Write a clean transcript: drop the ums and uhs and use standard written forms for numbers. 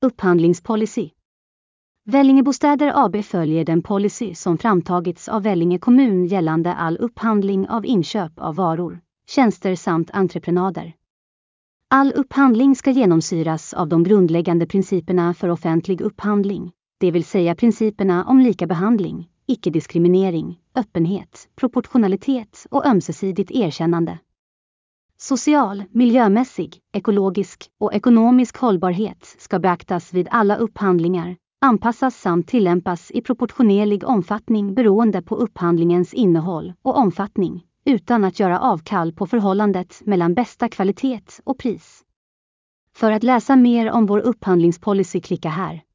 Upphandlingspolicy. Vällingebostäder AB följer den policy som framtagits av Vellinge kommun gällande all upphandling av inköp av varor, tjänster samt entreprenader. All upphandling ska genomsyras av de grundläggande principerna för offentlig upphandling, det vill säga principerna om likabehandling, icke-diskriminering, öppenhet, proportionalitet och ömsesidigt erkännande. Social, miljömässig, ekologisk och ekonomisk hållbarhet ska beaktas vid alla upphandlingar, anpassas samt tillämpas i proportionerlig omfattning beroende på upphandlingens innehåll och omfattning, utan att göra avkall på förhållandet mellan bästa kvalitet och pris. För att läsa mer om vår upphandlingspolicy klicka här.